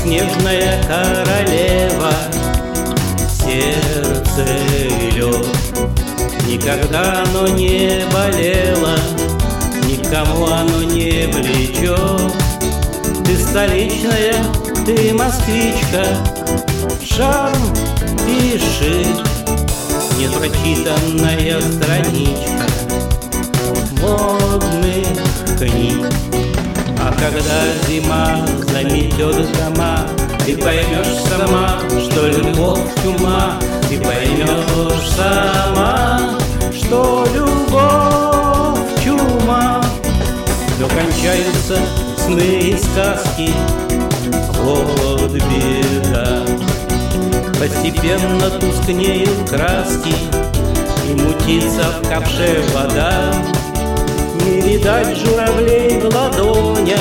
снежная королева, сердце лед. Никогда оно не болело, никому оно не влечет. Ты столичная, ты москвичка, шарм и шик, непрочитанная страничка модных книг. А когда зима заметет дома, ты поймешь сама, что любовь чума. Ты поймешь сама, что любовь чума. Но кончаются сны и сказки, вот беда. Постепенно тускнеют краски, и мутится в ковше вода. Не видать журавлей в ладонях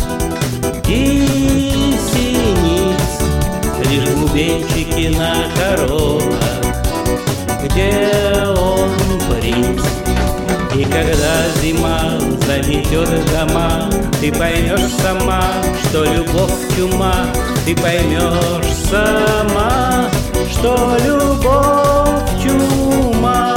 и синиц, лишь бубенчики на коронах, где он принц. И когда зима заметет дома, ты поймешь сама, что любовь чума. Ты поймешь сама, что любовь чума.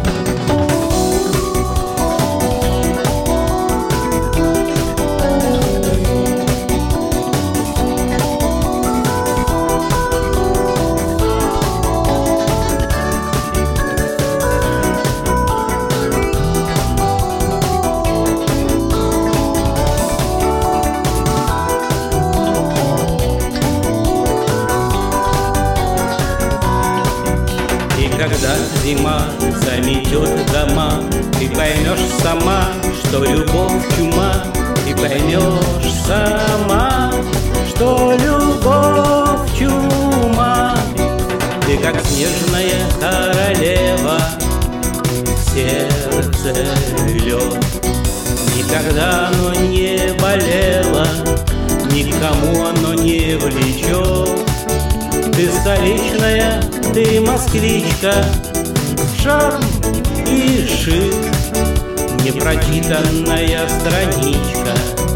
Когда зима заметет дома, ты поймешь сама, что любовь чума. Ты поймешь сама, что любовь чума. Ты как снежная королева, сердце лед. Никогда оно не болело, никому оно не влечет. Ты столичная, ты москвичка, шарм и шик, непрочитанная страничка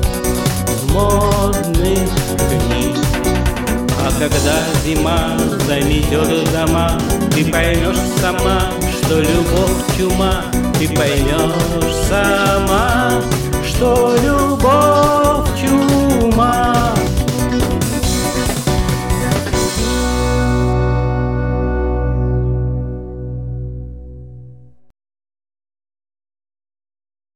модных книг. А когда зима заметет дома, ты поймешь сама, что любовь чума. Ты поймешь сама, что любовь